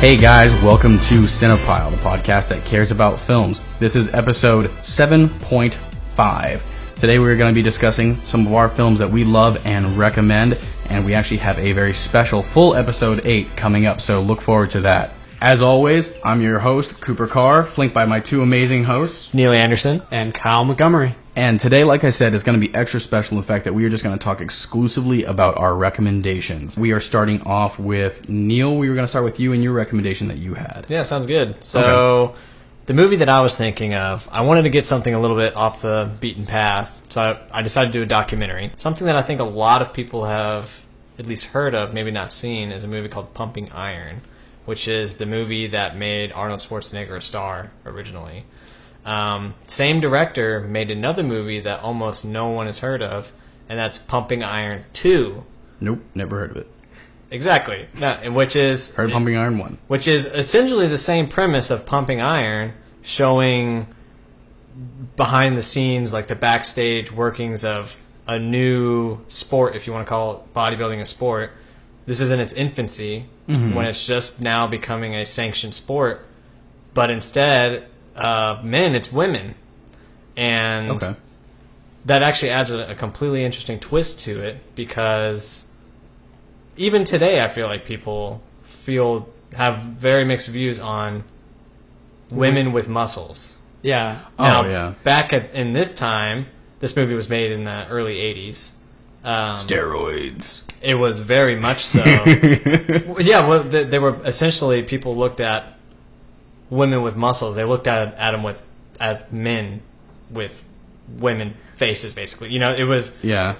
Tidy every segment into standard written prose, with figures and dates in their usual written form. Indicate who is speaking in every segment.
Speaker 1: Hey guys, welcome to Cinepile, the podcast that cares about films. This is episode 7.5. Today we're going to be discussing some of our films that we love and recommend, and we actually have a very special full episode 8 coming up, so look forward to that. As always, I'm your host, Cooper Carr, flanked by my two amazing hosts,
Speaker 2: Neil Anderson
Speaker 3: and Kyle Montgomery.
Speaker 1: And today, like I said, is going to be extra special in the fact that we are just going to talk exclusively about our recommendations. We are starting off with Neil. We were going to start with you and your recommendation that you had.
Speaker 2: Yeah, sounds good. So, The movie that I was thinking of, I wanted to get something a little bit off the beaten path, so I decided to do a documentary. Something that I think a lot of people have at least heard of, maybe not seen, is a movie called Pumping Iron, which is the movie that made Arnold Schwarzenegger a star originally. Same director made another movie that almost no one has heard of, and that's Pumping Iron 2.
Speaker 1: Nope, never heard of it.
Speaker 2: Exactly. Which is...
Speaker 1: Heard Pumping Iron 1.
Speaker 2: Which is essentially the same premise of Pumping Iron, showing behind the scenes, like the backstage workings of a new sport, if you want to call bodybuilding a sport. This is in its infancy, when it's just now becoming a sanctioned sport, but instead... men, it's women. And that actually adds a completely interesting twist to it, because even today I feel like people have very mixed views on women with muscles.
Speaker 3: Yeah.
Speaker 2: Now, back in this time, this movie was made in the early 80s.
Speaker 1: Steroids.
Speaker 2: It was very much so. Yeah, well, they were essentially, people looked at women with muscles. They looked at them as men with women faces, basically. You know, it was...
Speaker 1: Yeah.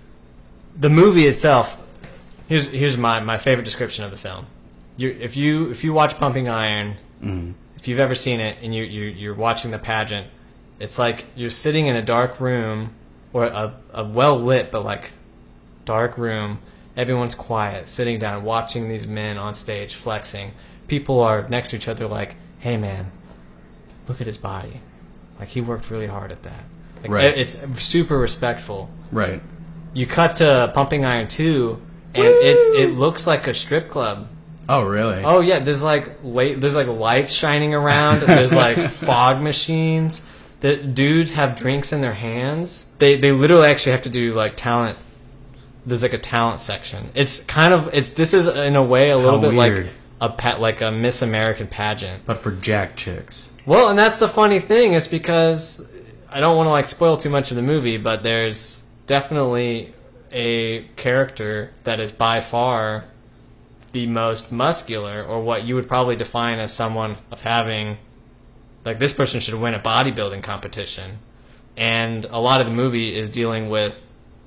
Speaker 2: The movie itself... Here's my favorite description of the film. If you watch Pumping Iron, if you've ever seen it, and you're watching the pageant, it's like you're sitting in a dark room, or a well-lit, but like dark room. Everyone's quiet, sitting down, watching these men on stage flexing. People are next to each other like, hey man, look at his body. Like, he worked really hard at that. Like,
Speaker 1: right.
Speaker 2: It's super respectful.
Speaker 1: Right.
Speaker 2: You cut to Pumping Iron 2, and it looks like a strip club.
Speaker 1: Oh, really?
Speaker 2: Oh yeah, there's like lights shining around. There's like fog machines. The dudes have drinks in their hands. They literally actually have to do like talent. There's like a talent section. This is in a way a little bit
Speaker 1: weird.
Speaker 2: like a Miss American pageant,
Speaker 1: but for jack chicks.
Speaker 2: Well, and that's the funny thing, is because I don't want to like spoil too much of the movie, but there's definitely a character that is by far the most muscular, or what you would probably define as someone of having, like, this person should win a bodybuilding competition. And a lot of the movie is dealing with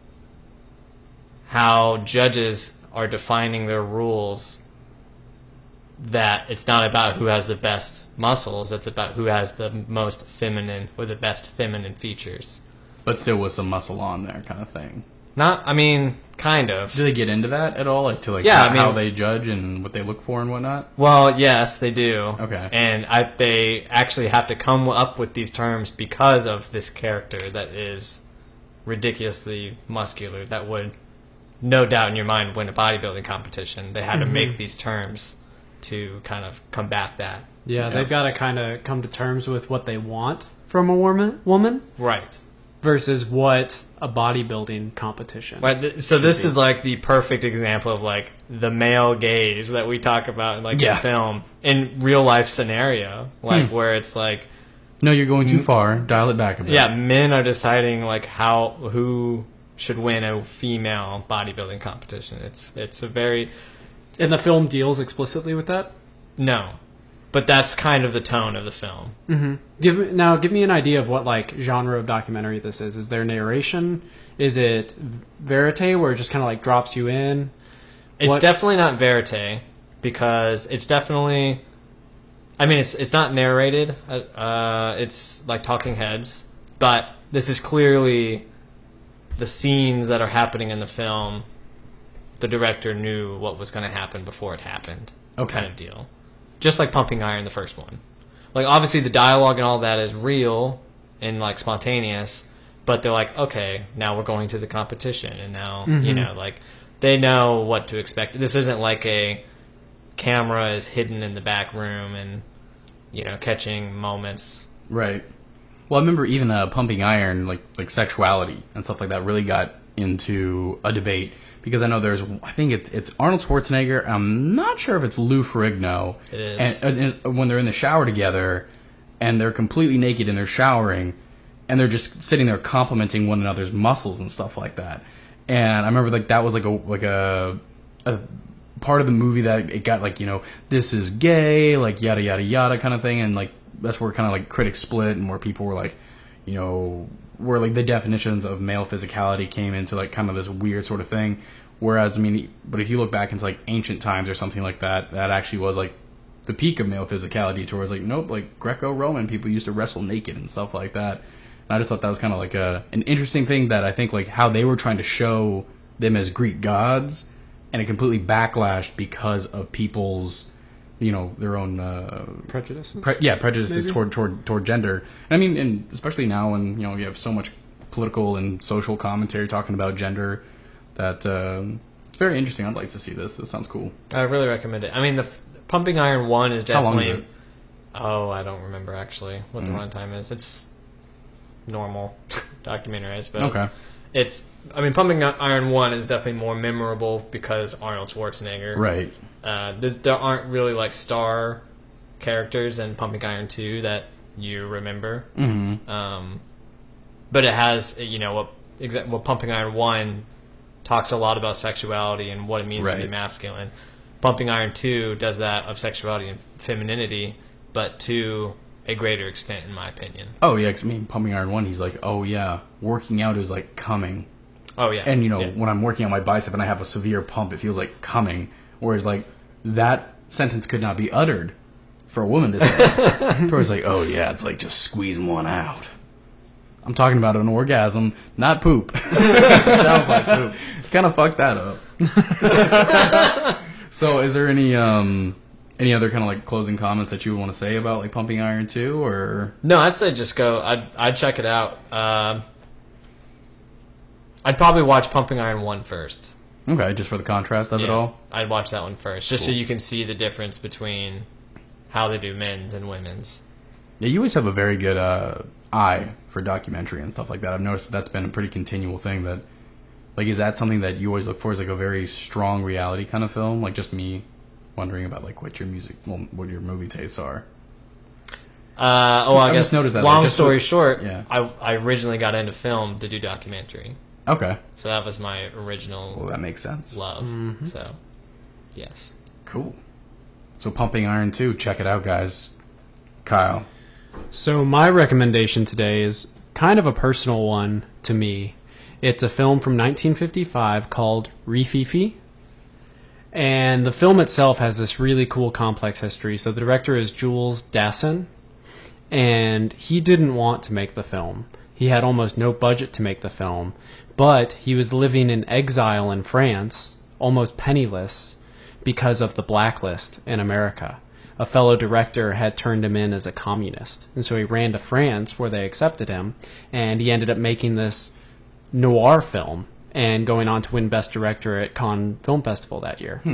Speaker 2: how judges are defining their rules, that it's not about who has the best muscles, it's about who has the most feminine, or the best feminine features.
Speaker 1: But still with some muscle on there, kind of thing.
Speaker 2: Kind of.
Speaker 1: Do they get into that at all? How they judge and what they look for and whatnot?
Speaker 2: Well, yes, they do.
Speaker 1: Okay.
Speaker 2: And they actually have to come up with these terms because of this character that is ridiculously muscular, that would, no doubt in your mind, win a bodybuilding competition. They had to make these terms to kind of combat that.
Speaker 3: Yeah, they've got to kind of come to terms with what they want from a woman.
Speaker 2: Right.
Speaker 3: Versus what a bodybuilding competition.
Speaker 2: Right. So this is like the perfect example of like the male gaze that we talk about in in film, in real life scenario, where it's like,
Speaker 1: no, you're going too far. Dial it back a bit.
Speaker 2: Yeah, men are deciding like who should win a female bodybuilding competition. It's a very...
Speaker 3: And the film deals explicitly with that?
Speaker 2: No. But that's kind of the tone of the film.
Speaker 3: Mm-hmm. Give me an idea of what like genre of documentary this is. Is there narration? Is it verite, where it just kind of like drops you in?
Speaker 2: It's definitely not verite, because it's definitely... I mean, it's not narrated. It's like talking heads. But this is clearly the scenes that are happening in the film. The director knew what was going to happen before it happened.
Speaker 1: Okay.
Speaker 2: Kind of deal. Just like Pumping Iron, the first one. Like, obviously the dialogue and all that is real and like spontaneous, but they're like, okay, now we're going to the competition, and now, you know, like, they know what to expect. This isn't like camera is hidden in the back room and, catching moments.
Speaker 1: Right. Well, I remember even Pumping Iron, like sexuality and stuff like that, really got into a debate because I know I think it's Arnold Schwarzenegger. I'm not sure if it's Lou Ferrigno.
Speaker 2: It is.
Speaker 1: And when they're in the shower together, and they're completely naked and they're showering, and they're just sitting there complimenting one another's muscles and stuff like that. And I remember that was like a part of the movie that it got this is gay, like yada yada yada kind of thing, and like that's where kind of like critics split and where people were like, where like the definitions of male physicality came into like kind of this weird sort of thing. Whereas but if you look back into like ancient times or something like that, that actually was like the peak of male physicality towards like nope, like Greco-Roman people used to wrestle naked and stuff like that. And I just thought that was kind of like an interesting thing that I think like how they were trying to show them as Greek gods, and it completely backlashed because of people's their own
Speaker 3: prejudices.
Speaker 1: Prejudices toward gender. And I mean, and especially now when you have so much political and social commentary talking about gender, that it's very interesting. I'd like to see this. This sounds cool.
Speaker 2: I really recommend it. I mean, the Pumping Iron 1 is definitely...
Speaker 1: How long is it?
Speaker 2: Oh, I don't remember actually what the runtime is. It's normal documentary, I suppose.
Speaker 1: Okay.
Speaker 2: Pumping Iron 1 is definitely more memorable because Arnold Schwarzenegger.
Speaker 1: Right.
Speaker 2: There aren't really like star characters in Pumping Iron 2 that you remember.
Speaker 1: Mm-hmm.
Speaker 2: But it has, what Pumping Iron 1 talks a lot about sexuality and what it means to be masculine. Pumping Iron 2 does that of sexuality and femininity, but to a greater extent, in my opinion.
Speaker 1: Oh, yeah, because Pumping Iron 1, he's like, oh, yeah, working out is like coming.
Speaker 2: Oh, yeah.
Speaker 1: And, when I'm working on my bicep and I have a severe pump, it feels like coming. Whereas, like, that sentence could not be uttered for a woman to say. Tori's like, oh, yeah, it's like just squeezing one out. I'm talking about an orgasm, not poop. It sounds like poop. Kind of fucked that up. So, is there any other kind of like closing comments that you would want to say about like Pumping Iron 2, or?
Speaker 2: No, I'd say just go. I'd check it out. I'd probably watch Pumping Iron 1 first.
Speaker 1: Okay, just for the contrast of it all?
Speaker 2: I'd watch that one first, just so you can see the difference between how they do men's and women's.
Speaker 1: Yeah, you always have a very good eye for documentary and stuff like that. I've noticed that's been a pretty continual thing. That, like, is that something that you always look for as like a very strong reality kind of film? Like, just me wondering about like what your movie tastes are.
Speaker 2: I guess
Speaker 1: just noticed that.
Speaker 2: Long
Speaker 1: like,
Speaker 2: story short,
Speaker 1: yeah.
Speaker 2: I originally got into film to do documentary.
Speaker 1: Okay.
Speaker 2: So that was my original.
Speaker 1: Well, that makes sense.
Speaker 2: Love.
Speaker 3: Mm-hmm.
Speaker 2: So, yes.
Speaker 1: Cool. So Pumping Iron 2, check it out, guys. Kyle.
Speaker 3: So my recommendation today is kind of a personal one to me. It's a film from 1955 called Rififi. And the film itself has this really cool complex history. So the director is Jules Dassin, and he didn't want to make the film. He had almost no budget to make the film, but he was living in exile in France, almost penniless, because of the blacklist in America. A fellow director had turned him in as a communist, and so he ran to France where they accepted him, and he ended up making this noir film and going on to win Best Director at Cannes Film Festival that year.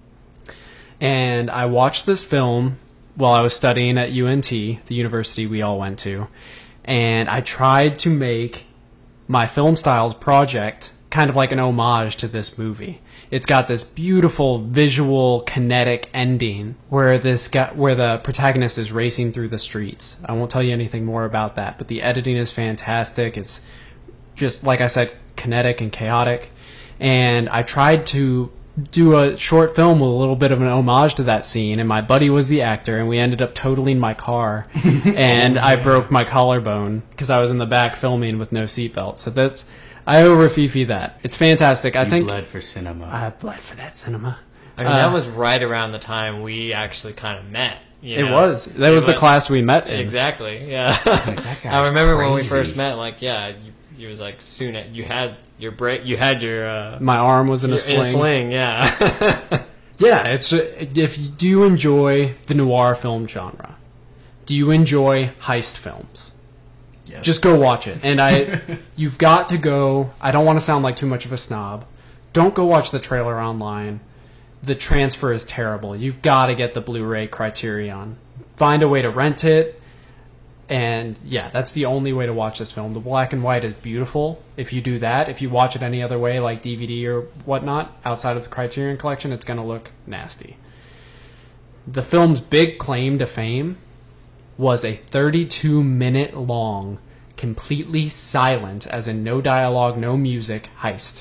Speaker 3: And I watched this film while I was studying at UNT, the university we all went to, and I tried to make my Film Styles project kind of like an homage to this movie. It's got this beautiful visual kinetic ending where the protagonist is racing through the streets. I won't tell you anything more about that, but the editing is fantastic. It's just, like I said, kinetic and chaotic. And I tried to do a short film with a little bit of an homage to that scene, and my buddy was the actor, and we ended up totaling my car, and I broke my collarbone because I was in the back filming with no seatbelt. So that's... I owe Rififi that. It's fantastic. I think
Speaker 1: bled for cinema.
Speaker 3: I bled for that cinema.
Speaker 2: I mean, that was right around the time we actually kind of met.
Speaker 3: It was. That was the class we met in.
Speaker 2: Exactly, yeah.
Speaker 1: That guy's
Speaker 2: I remember when we
Speaker 1: crazy.
Speaker 2: first met, like, yeah, you was like, you had your break, you had your...
Speaker 3: My arm was in a sling.
Speaker 2: In a sling, yeah.
Speaker 3: Yeah, do you enjoy the noir film genre? Do you enjoy heist films?
Speaker 1: Yes.
Speaker 3: Just go watch it. And you've got to go. I don't want to sound like too much of a snob. Don't go watch the trailer online. the transfer is terrible. You've got to get the Blu-ray Criterion. Find a way to rent it. And yeah, that's the only way to watch this film. The black and white is beautiful. If you do that, if you watch it any other way, like DVD or whatnot, outside of the Criterion Collection, it's going to look nasty. The film's big claim to fame was a 32-minute long, completely silent, as in no dialogue, no music, heist.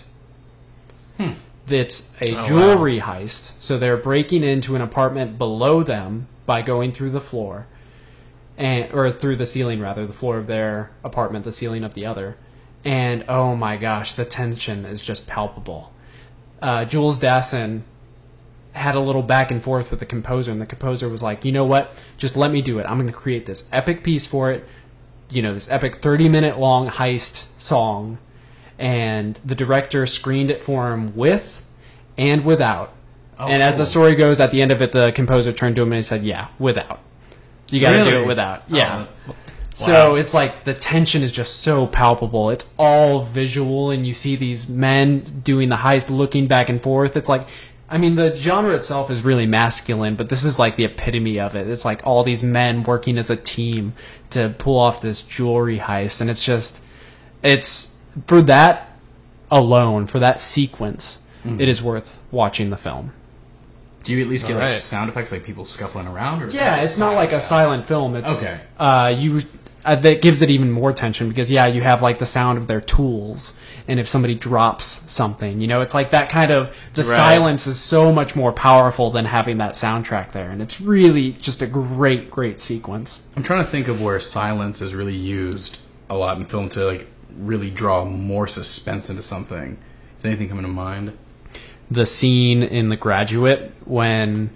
Speaker 3: It's a jewelry heist, so they're breaking into an apartment below them by going through the floor. Or through the ceiling, rather, the floor of their apartment, the ceiling of the other. And, oh my gosh, the tension is just palpable. Jules Dassin had a little back and forth with the composer, and the composer was like, you know what, just let me do it. I'm going to create this epic piece for it, this epic 30-minute long heist song. And the director screened it for him with and without. And as the story goes, at the end of it, the composer turned to him and he said, yeah, without. You got to do it without. Yeah. So it's like the tension is just so palpable. It's all visual, and you see these men doing the heist, looking back and forth. It's like, I mean, the genre itself is really masculine, but this is like the epitome of it. It's like all these men working as a team to pull off this jewelry heist, and it's for that alone, for that sequence, it is worth watching the film.
Speaker 1: Do you at least get like sound effects, like people scuffling around? Or
Speaker 3: yeah, it's not like a silent film. It's
Speaker 1: okay.
Speaker 3: That gives it even more tension because you have like the sound of their tools, and if somebody drops something, it's like that kind of silence is so much more powerful than having that soundtrack there, and it's really just a great sequence.
Speaker 1: I'm trying to think of where silence is really used a lot in film to like really draw more suspense into something. Does anything come to mind?
Speaker 3: The scene in The Graduate when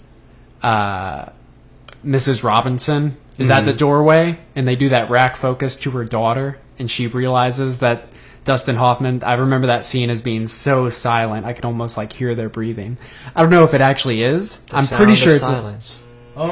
Speaker 3: Mrs. Robinson is at the doorway and they do that rack focus to her daughter and she realizes that Dustin Hoffman, I remember that scene as being so silent I could almost like hear their breathing. I don't know if it actually is. I'm pretty sure it's
Speaker 2: silence.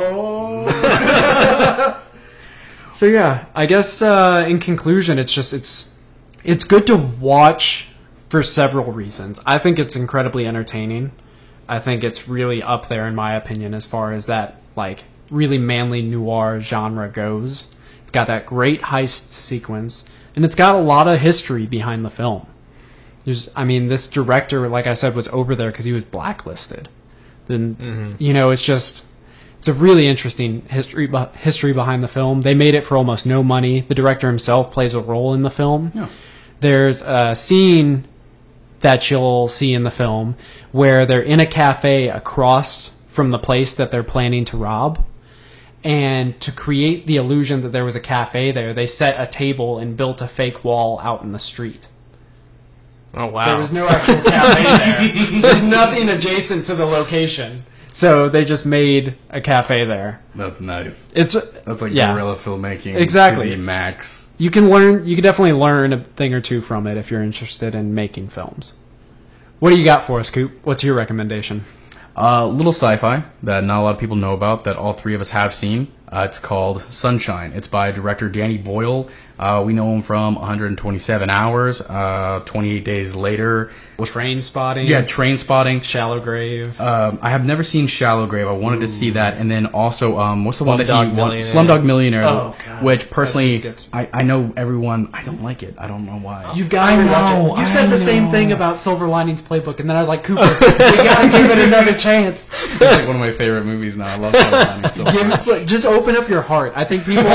Speaker 3: So yeah, I guess in conclusion it's good to watch for several reasons. I think it's incredibly entertaining. I think it's really up there in my opinion as far as that like really manly noir genre goes. It's got that great heist sequence, and it's got a lot of history behind the film. This director, like I said, was over there because he was blacklisted. Then it's a really interesting history behind the film. They made it for almost no money. The director himself plays a role in the film. Yeah. There's a scene that you'll see in the film where they're in a cafe across from the place that they're planning to rob. And to create the illusion that there was a cafe there, they set a table and built a fake wall out in the street.
Speaker 2: Oh, wow.
Speaker 3: There was no actual cafe there. There's nothing adjacent to the location. So they just made a cafe there.
Speaker 1: That's nice.
Speaker 3: That's
Speaker 1: like guerrilla filmmaking.
Speaker 3: Exactly.
Speaker 1: To the max.
Speaker 3: You can definitely learn a thing or two from it if you're interested in making films. What do you got for us, Coop? What's your recommendation?
Speaker 1: Little sci-fi that not a lot of people know about that all three of us have seen. It's called Sunshine. It's by director Danny Boyle. We know him from 127 Hours, 28 Days Later.
Speaker 3: Train Spotting.
Speaker 1: Yeah, Train Spotting.
Speaker 3: Shallow Grave.
Speaker 1: I have never seen Shallow Grave. I wanted to see that. And then also, what's the one that he won?
Speaker 2: Slumdog
Speaker 1: Millionaire.
Speaker 3: Oh, God.
Speaker 1: Which, personally, I know everyone, I don't like it. I don't know why.
Speaker 3: You've got to watch it. You said the same thing about Silver Linings Playbook, and then I was like, Cooper, we got to give it another chance.
Speaker 1: It's like one of my favorite movies now. I love Silver Linings so much.
Speaker 3: Just open up your heart. I think people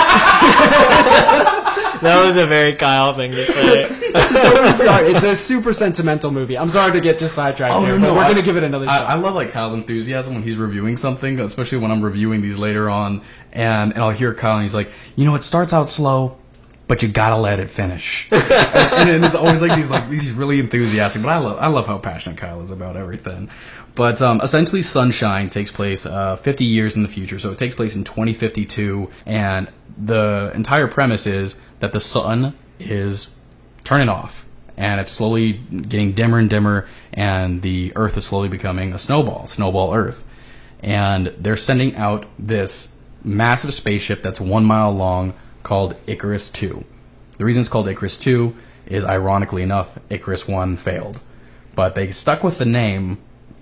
Speaker 3: are...
Speaker 2: That was a very Kyle thing to say.
Speaker 3: It's a super sentimental movie. I'm sorry to get just sidetracked here, but we're going to give it another shot.
Speaker 1: I love like Kyle's enthusiasm when he's reviewing something, especially when I'm reviewing these later on, and I'll hear Kyle and he's like, it starts out slow, but you gotta let it finish. and it's always like these really enthusiastic, but I love how passionate Kyle is about everything. But essentially, Sunshine takes place 50 years in the future, so it takes place in 2052, and the entire premise is that the sun is turning off, and it's slowly getting dimmer and dimmer, and the Earth is slowly becoming a snowball Earth. And they're sending out this massive spaceship that's 1 mile long called Icarus II. The reason it's called Icarus II is, ironically enough, Icarus I failed. But they stuck with the name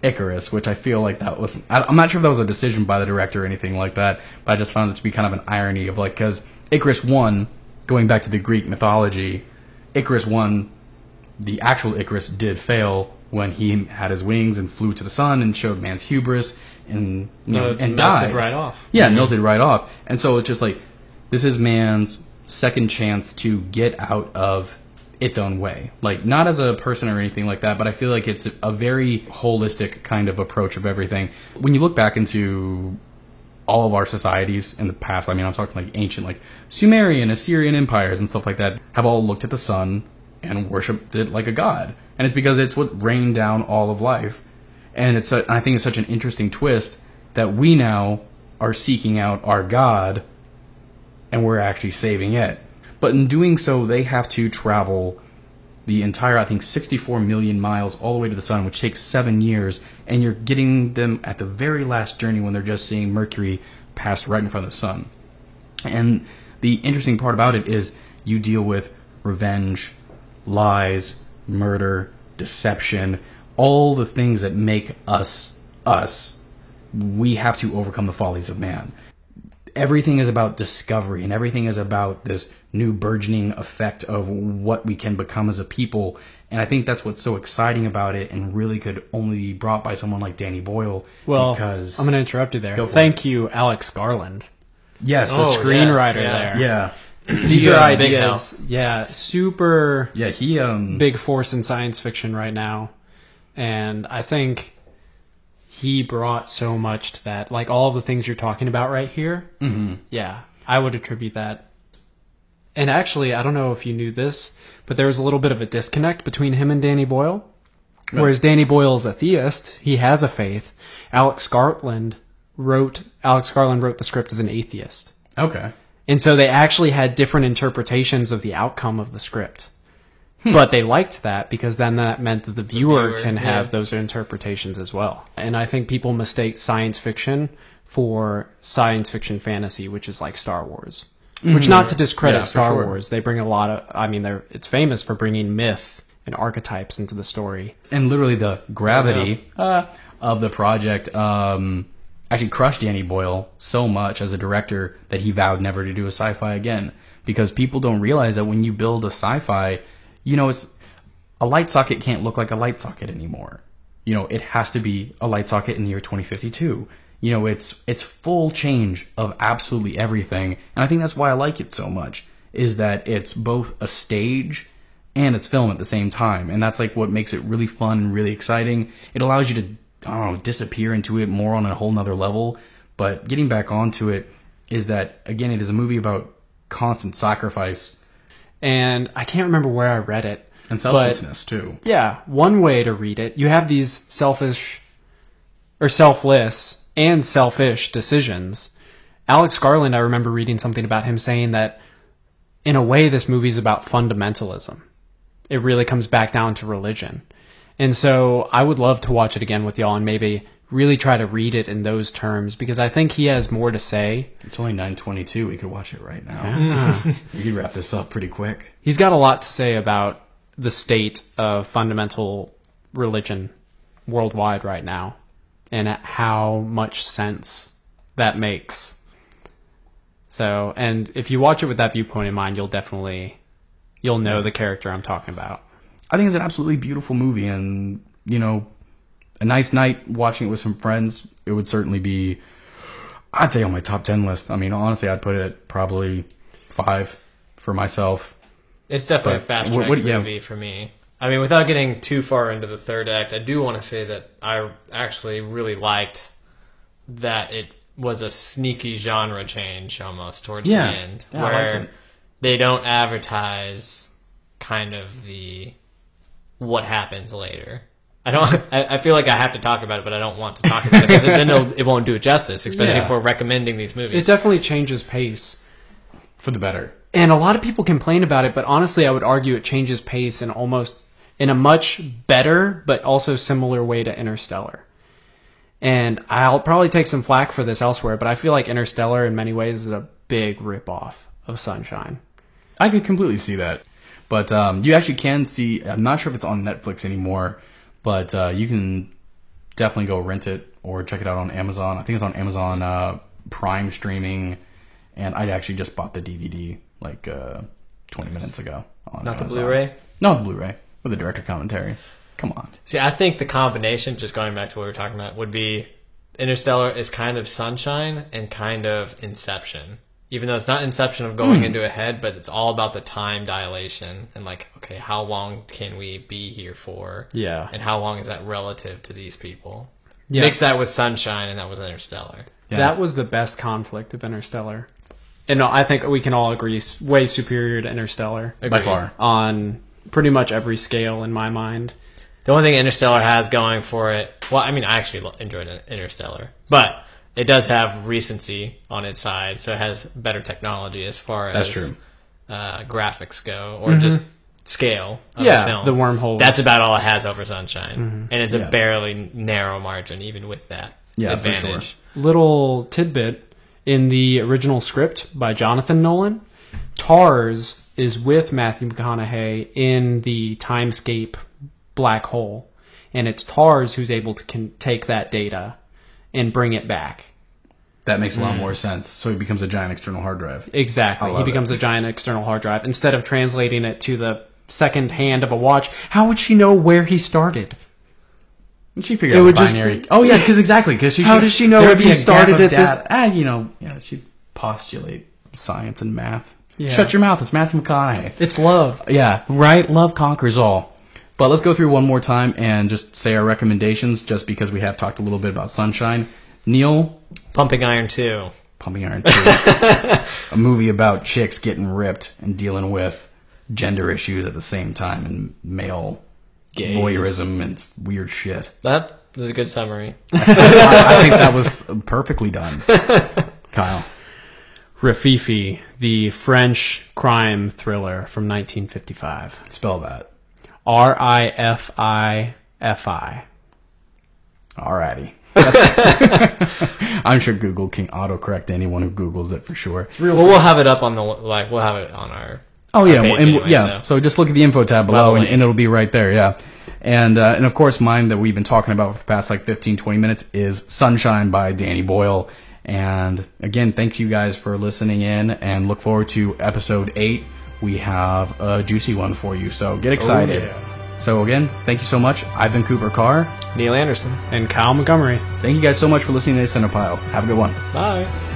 Speaker 1: Icarus, which I feel like that was... I'm not sure if that was a decision by the director or anything like that, but I just found it to be kind of an irony of like, because Icarus 1, going back to the Greek mythology, Icarus 1, the actual Icarus did fail when he had his wings and flew to the sun and showed man's hubris and and died.
Speaker 3: Melted right off.
Speaker 1: Yeah, melted right off. And so it's just like, this is man's second chance to get out of its own way. Like, not as a person or anything like that, but I feel like it's a very holistic kind of approach of everything. When you look back into all of our societies in the past, I mean, I'm talking like ancient, like Sumerian, Assyrian empires and stuff like that, have all looked at the sun and worshipped it like a god. And it's because it's what rained down all of life. And I think it's such an interesting twist that we now are seeking out our god and we're actually saving it. But in doing so, they have to travel the entire, I think, 64 million miles all the way to the sun, which takes 7 years. And you're getting them at the very last journey when they're just seeing Mercury pass right in front of the sun. And the interesting part about it is you deal with revenge, lies, murder, deception, all the things that make us, us. We have to overcome the follies of man. Everything is about discovery, and everything is about this new burgeoning effect of what we can become as a people. And I think that's what's so exciting about it, and really could only be brought by someone like Danny Boyle.
Speaker 3: Well,
Speaker 1: because
Speaker 3: I'm going to interrupt you there.
Speaker 1: Go for
Speaker 3: Thank you, Alex Garland,
Speaker 1: yes,
Speaker 3: the
Speaker 2: Oh,
Speaker 3: screenwriter
Speaker 2: yes,
Speaker 3: there.
Speaker 1: yeah,
Speaker 3: These are
Speaker 2: big
Speaker 3: ideas. Yeah, super
Speaker 1: yeah. He
Speaker 3: big force in science fiction right now. And I think he brought so much to that. Like all of the things you're talking about right here.
Speaker 1: mhm.
Speaker 3: Yeah, I would attribute that. And actually, I don't know if you knew this, but there was a little bit of a disconnect between him and Danny Boyle. Whereas Danny Boyle is a theist, he has a faith. Alex Garland wrote the script as an atheist.
Speaker 1: Okay.
Speaker 3: And so they actually had different interpretations of the outcome of the script. But they liked that because then that meant that the viewer can have those interpretations as well. And I think people mistake science fiction for science fiction fantasy, which is like Star Wars. Which, not to discredit
Speaker 1: Yeah, for
Speaker 3: Star
Speaker 1: sure.
Speaker 3: Wars, they bring a lot of, I mean, it's famous for bringing myth and archetypes into the story.
Speaker 1: And literally the gravity of the project actually crushed Danny Boyle so much as a director that he vowed never to do a sci-fi again. Because people don't realize that when you build a sci-fi, you know, it's a light socket can't look like a light socket anymore. You know, it has to be a light socket in the year 2052. You know, it's full change of absolutely everything. And I think that's why I like it so much, is that it's both a stage and it's film at the same time. And that's like what makes it really fun and really exciting. It allows you to, I don't know, disappear into it more on a whole nother level. But getting back onto it is that, again, it is a movie about constant sacrifice.
Speaker 3: And I can't remember where I read it.
Speaker 1: And selflessness, too.
Speaker 3: Yeah, one way to read it, you have these selfish, or selfless, and selfish decisions. Alex Garland, I remember reading something about him saying that, in a way, this movie is about fundamentalism. It really comes back down to religion. And so I would love to watch it again with y'all and maybe really try to read it in those terms, because I think he has more to say.
Speaker 1: It's only 9:22. We could watch it right now. We could wrap this up pretty quick.
Speaker 3: He's got a lot to say about the state of fundamental religion worldwide right now and how much sense that makes. So, and if you watch it with that viewpoint in mind, you'll know the character I'm talking about.
Speaker 1: I think it's an absolutely beautiful movie, and, you know, a nice night watching it with some friends, it would certainly be, I'd say, on my top 10 list. I mean, honestly, I'd put it at probably 5 for myself.
Speaker 2: It's definitely
Speaker 1: But
Speaker 2: a fast-track
Speaker 1: yeah.
Speaker 2: movie for me. I mean, without getting too far into the third act, I do want to say that I actually really liked that it was a sneaky genre change almost towards the end,
Speaker 1: Yeah, I liked
Speaker 2: where
Speaker 1: it.
Speaker 2: they don't advertise kind of the what happens later. I feel like I have to talk about it, but I don't want to talk about it because then it won't do it justice, especially
Speaker 1: Yeah.
Speaker 2: for recommending these movies.
Speaker 3: It definitely changes pace.
Speaker 1: For the better.
Speaker 3: And a lot of people complain about it, but honestly, I would argue it changes pace in a much better, but also similar way to Interstellar. And I'll probably take some flack for this elsewhere, but I feel like Interstellar in many ways is a big ripoff of Sunshine.
Speaker 1: I could completely see that. But you actually can see, I'm not sure if it's on Netflix anymore, but you can definitely go rent it or check it out on Amazon. I think it's on Amazon Prime streaming, and I actually just bought the DVD like 20 minutes ago. On
Speaker 2: Not the
Speaker 1: Amazon.
Speaker 2: Blu-ray?
Speaker 1: No, the Blu-ray with the director commentary. Come on.
Speaker 2: See, I think the combination, just going back to what we were talking about, would be Interstellar is kind of Sunshine and kind of Inception. Even though it's not Inception of going into a head, but it's all about the time dilation and like, okay, how long can we be here for?
Speaker 3: Yeah.
Speaker 2: And how long is that relative to these people?
Speaker 3: Yeah.
Speaker 2: Mix that with Sunshine, and that was Interstellar.
Speaker 1: Yeah.
Speaker 3: That was the best conflict of Interstellar. And I think we can all agree, way superior to Interstellar.
Speaker 1: By
Speaker 2: Agreed.
Speaker 1: far.
Speaker 3: On pretty much every scale in my mind.
Speaker 2: The only thing Interstellar has going for it, well, I mean, I actually enjoyed Interstellar, but it does have recency on its side, so it has better technology as far as
Speaker 1: That's true.
Speaker 2: Graphics go, or just scale of
Speaker 3: Yeah,
Speaker 2: the film.
Speaker 3: the wormholes.
Speaker 2: That's about all it has over Sunshine, and it's
Speaker 1: Yeah.
Speaker 2: a barely narrow margin, even with that
Speaker 1: Yeah, for
Speaker 2: advantage.
Speaker 1: sure.
Speaker 3: Little tidbit, in the original script by Jonathan Nolan, TARS is with Matthew McConaughey in the timescape black hole, and it's TARS who's able to take that data and bring it back.
Speaker 1: That makes a lot more sense. So he becomes a giant external hard drive.
Speaker 3: Exactly.
Speaker 1: I
Speaker 3: He
Speaker 1: love
Speaker 3: becomes a giant external hard drive. Instead of translating it to the second hand of a watch, how would she know where he started?
Speaker 1: And she figured
Speaker 3: It
Speaker 1: out
Speaker 3: would
Speaker 1: the
Speaker 3: just-
Speaker 1: binary. Oh yeah, because exactly. Because
Speaker 3: How does she know if he started at this-
Speaker 1: You know, she'd postulate science and math.
Speaker 3: Yeah.
Speaker 1: Shut your mouth. It's Matthew McConaughey.
Speaker 3: It's love.
Speaker 1: Yeah, right. Love conquers all. But let's go through one more time and just say our recommendations, just because we have talked a little bit about Sunshine. Neil,
Speaker 2: Pumping Iron 2.
Speaker 1: Pumping Iron 2. A movie about chicks getting ripped and dealing with gender issues at the same time and male
Speaker 3: Gays.
Speaker 1: voyeurism and weird shit.
Speaker 2: That was a good summary.
Speaker 1: I think that was perfectly done. Kyle.
Speaker 3: Rififi, the French crime thriller from 1955.
Speaker 1: Spell that.
Speaker 3: Rififi.
Speaker 1: Alrighty. I'm sure Google can autocorrect anyone who Googles it for sure.
Speaker 2: Well, we'll have it up on the we'll have it on our.
Speaker 1: Oh yeah,
Speaker 2: page
Speaker 1: and,
Speaker 2: anyway,
Speaker 1: yeah. So just look at the info tab below,
Speaker 2: Link.
Speaker 1: and it'll be right there. Yeah, and of course, mine that we've been talking about for the past like 15-20 minutes is Sunshine by Danny Boyle. And again, thank you guys for listening in, and look forward to episode 8. We have a juicy one for you, so get excited.
Speaker 3: yeah.
Speaker 1: So again, thank you so much. I've been Cooper Carr.
Speaker 2: Neil Anderson.
Speaker 3: And Kyle Montgomery.
Speaker 1: Thank you guys so much for listening to Cinephile. Have a good one.
Speaker 2: Bye.